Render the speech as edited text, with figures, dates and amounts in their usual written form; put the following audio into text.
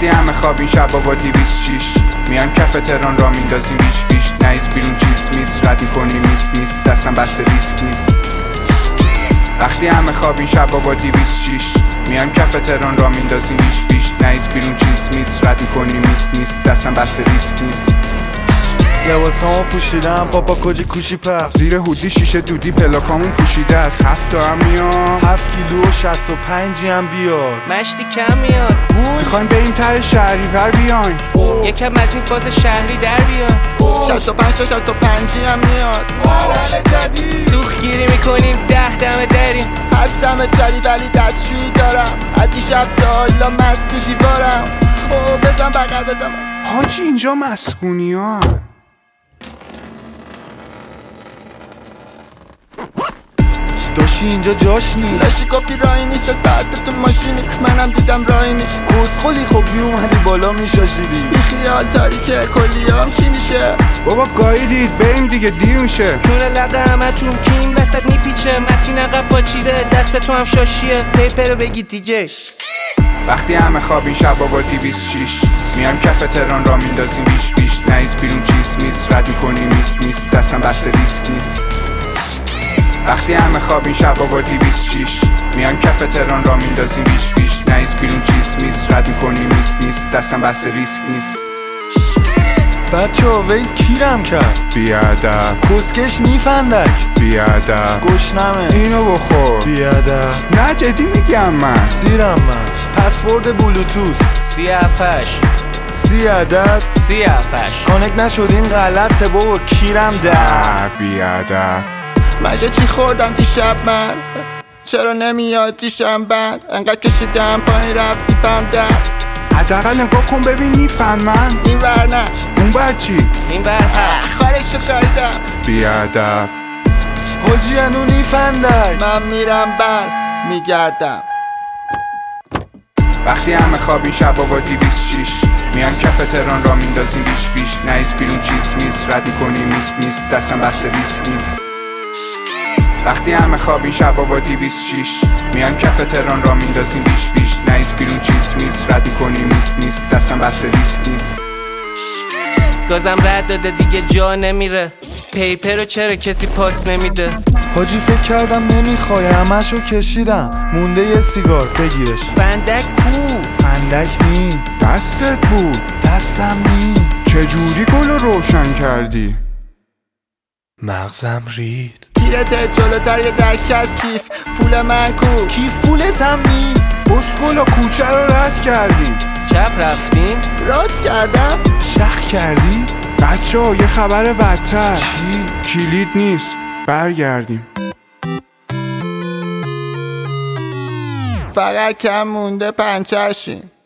وقتی همه خواب این شبا با 206 میان کف تهران را میندازیم بیش نیست بیرون چیز میست رد میکنی میست دستم بست ریسک نیست. وقتی همه خواب این شبا با 206 میان کف تهران را میندازیم بیش نیست بیرون چیز میست رد میکنی میست دستم بست ریسک نیست. لباسامو پوشیدم پاپا کجی کوشی پخ زیر هودی شیشه دودی پلاکامون پوشیده از 7 هم میام 7 کیلو و 65 هم بیار مشتی کم میاد میخوایم بریم ته شهریور بیاین یکم از این فاز شهری در بیاد 65 تا 65 هم میاد سوخ گیری میکنیم 10 دم دریم هستم جدید ولی دستشویی دارم عدی شب تا حالا مست تو دیوارم بزن بغل بزن حاجی اینجا مسکونی ها داشتی اینجا جاش نی لاشی گفتی راهی نیست ساعت تو ماشینی منم دیدم راهی نی کسخلی خب میومدی بالا میشاشیدی بی خیال تاریکه کلیام چی میشه بابا گاییدید بریم دیگه دیر میشه چون لقه همه تون که این وسط میپیچه متین عقب پاچیده دست تو هم شاشیه پیپر رو بگی دیجه. وقتی همه خواب این شبا با 206 میان کف تهران را میندازیم بیش نیست بیرون چیز میست رد میکنی میست دستم بست ریسک نیست. وقتی همه خواب این شبا با 206 میان کف تهران را میندازیم بیش نیست بیرون چیز میست رد میکنی میست دستم بست ریسک نیست. بچه ها ویز کیرم کرد بیادب کسکش نیفندک بیادب گشنمه اینو بخور بیادب نه جدی میگم من سیرم من پسورد بلوتوس 30 عدد 30 کانک نشد این غلطه بابا کیرم در بیادب مگه چی خوردم دیشب من چرا نمیاد دیشم بند انقدر کشیدم پایین رفت سیپم در حداقل نگاه کن ببین نیفهمن این ور نه اون بر چی این بر خارشو خریدم بیادب حاجی انو نیفندک من میرم بر میگردم. وقتی همه خواب این شبا با 206 میان کف تهران را میندازیم بیش نیست بیرون چیز میست رد میکنی میست دستم بست ریسک نیست. وقتی همه خواب این شبا با 206 میان کف تهران را میندازیم بیش نیست بیرون چیز میست رد میکنی میست دستم بست ریسک نیست. گازم رد داده دیگه جا نمیره پیپر رو چرا کسی پاس نمیده حاجی فکر کردم نمیخوای همشو کشیدم مونده یه سیگار بگیرش فندک کو فندک نی دستت بود دستم نی چجوری گلو روشن کردی مغزم رید گیرت جلوتر یه دکه از کیف پول من کو کیف پولتم نی اسکولا کوچه رو رد کردی چپ رفتیم راست کردم شخ کردی بچه ها یه خبر بدتر چی؟ کلید نیست برگردیم فقط کم مونده پنچرشیم